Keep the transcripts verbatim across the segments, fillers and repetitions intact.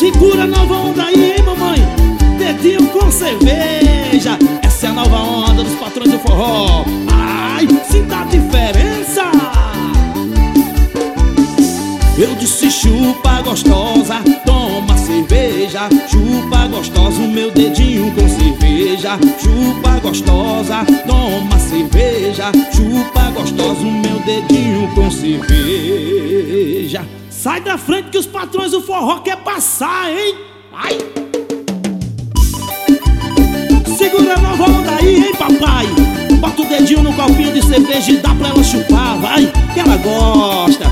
Segura a nova onda aí, hein, mamãe? Dedinho com cerveja. Essa é a nova onda dos patrões do forró. Ai, sinta a diferença. Eu disse chupa gostosa, toma cerveja. Chupa gostosa o meu dedinho com cerveja. Chupa gostosa, toma cerveja. Chupa gostosa o meu dedinho com cerveja. Sai da frente que os patrões do forró quer passar, hein? Ai! Segura a nova onda aí, hein, papai? Bota o dedinho no copinho de cerveja e dá pra ela chupar, vai, que ela gosta.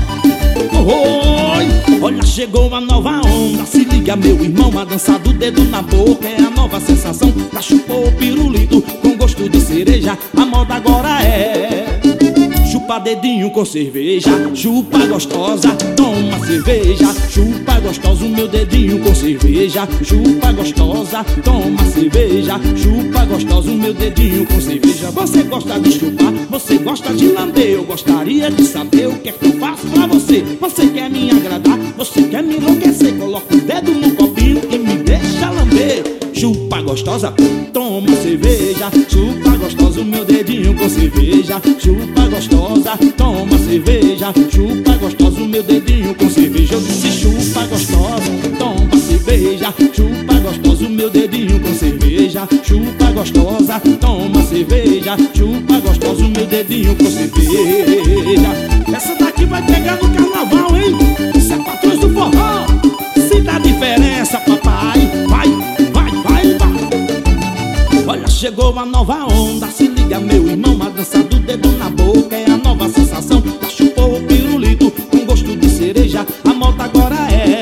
Oi, olha, chegou uma nova onda. Se liga, meu irmão, a dança do dedo na boca é a nova sensação. Já chupou o pirulito com gosto de cereja. A moda agora é chupa dedinho com cerveja. Chupa gostosa, toma cerveja. Chupa gostosa o meu dedinho com cerveja. Chupa gostosa, toma cerveja. Chupa gostosa o meu dedinho com cerveja. Você gosta de chupar, você gosta de lamber. Eu gostaria de saber o que é que eu faço pra você. Você quer me agradar, você quer me enlouquecer. Coloca o dedo no copinho e me deixa lamber. Chupa gostosa, toma cerveja. Chupa gostosa o meu dedinho com cerveja. Chupa gostosa, toma cerveja. Chupa gostosa o meu dedinho com cerveja. Eu disse chupa gostosa, toma cerveja. Chupa gostosa o meu dedinho com cerveja. Chupa gostosa, toma cerveja. Chupa gostosa o meu dedinho com cerveja. Essa daqui vai pegar no carnaval, hein? Isso é patrões do forró. Se dá diferença, papai. Vai, vai, vai, vai. Olha, chegou uma nova onda. Se liga, meu irmão, a dança do dedo na boca é a nova sensação. Já chupou o pirulito com gosto de cereja. A moda agora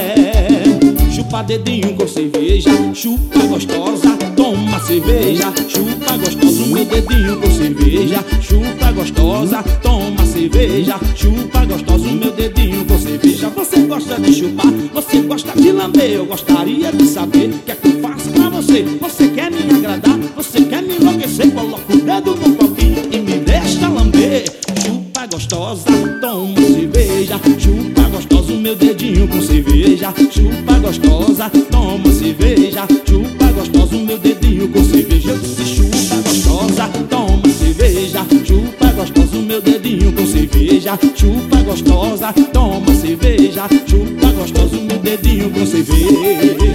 é chupa dedinho com cerveja. Chupa gostosa, toma cerveja. Chupa gostosa o meu dedinho com cerveja. Chupa gostosa, toma cerveja. Chupa gostosa o meu dedinho com cerveja. Você gosta de chupar, você gosta de lamber. Eu gostaria de saber o que é que eu faço pra você. Você quer me agradar, você quer me enlouquecer. Coloca o dedo no copinho e me deixa lamber. Chupa gostosa, toma cerveja. Chupa gostosa o meu dedinho com cerveja. Chupa gostosa, toma cerveja. Chupa gostosa o meu dedinho com cerveja. Eu disse chupa gostosa, toma cerveja. Chupa gostosa o meu dedinho com cerveja. Chupa gostosa, toma cerveja. Chupa gostosa o meu dedinho com cerveja.